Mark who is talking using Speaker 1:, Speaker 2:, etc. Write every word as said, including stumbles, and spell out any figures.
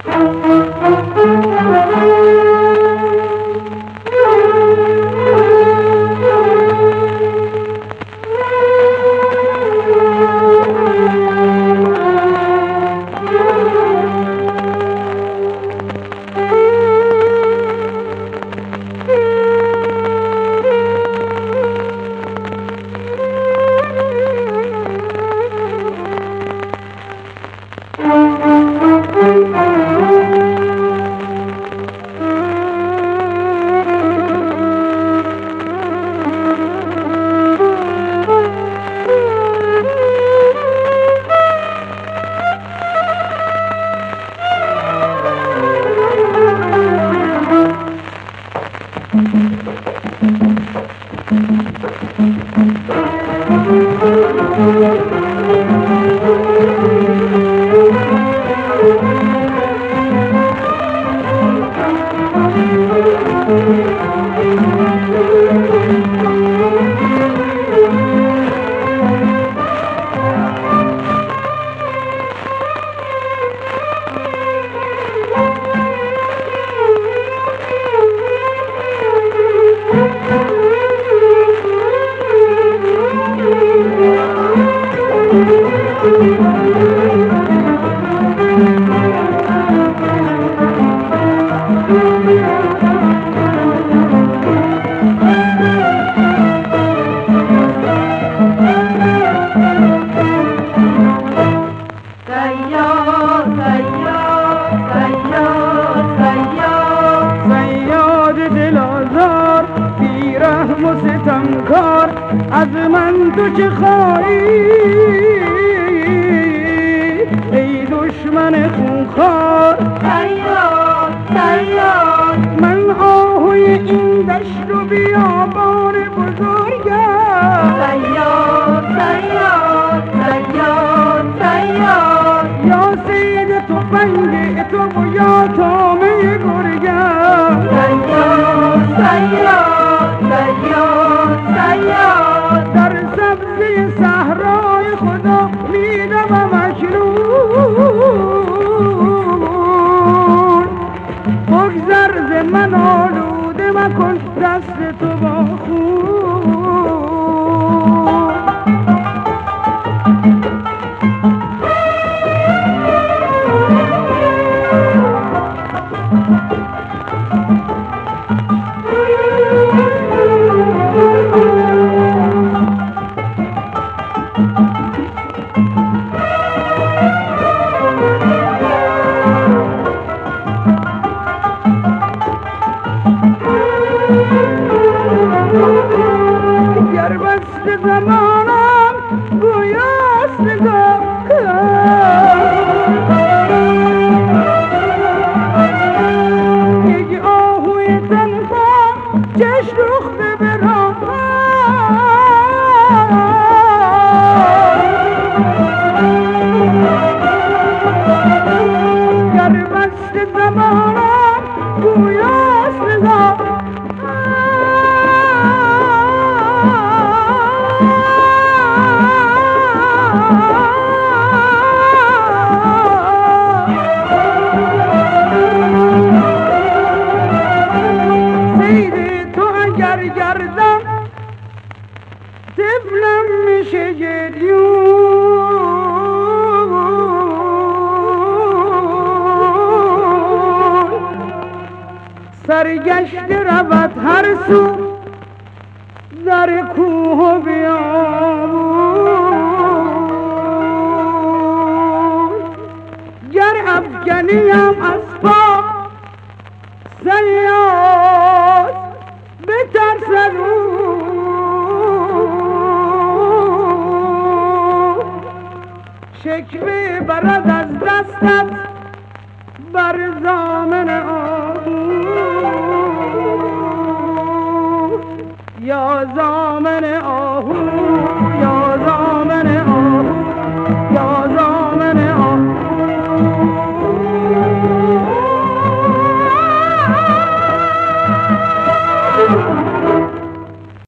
Speaker 1: از من تو چه خواهی ای دشمن خونخوار؟
Speaker 2: صیاد صیاد
Speaker 1: من آهوی این دشت و بیابان بزرگم.
Speaker 2: صیاد صیاد صیاد صیاد
Speaker 1: یا صید تفنگ تو و یا طامه گرگم.
Speaker 2: صیاد صیاد صیاد صیاد
Speaker 1: در سبزه صحرای خدا میدم مجنون. بگذر ز من آلوده مکن دست تو با خون. گر بست زمانم گویاست نگاه یک آهوی تنها چشم روخته به راه. گر بست زمانم گویاست نگاه گردم طفلم میشه گریون. سرگشت رود هر سو در کوه و بیابون. گر افگنیم از پا صیاد بترسد او شکوه برد از دستت بر ضامن آهو یا ضامن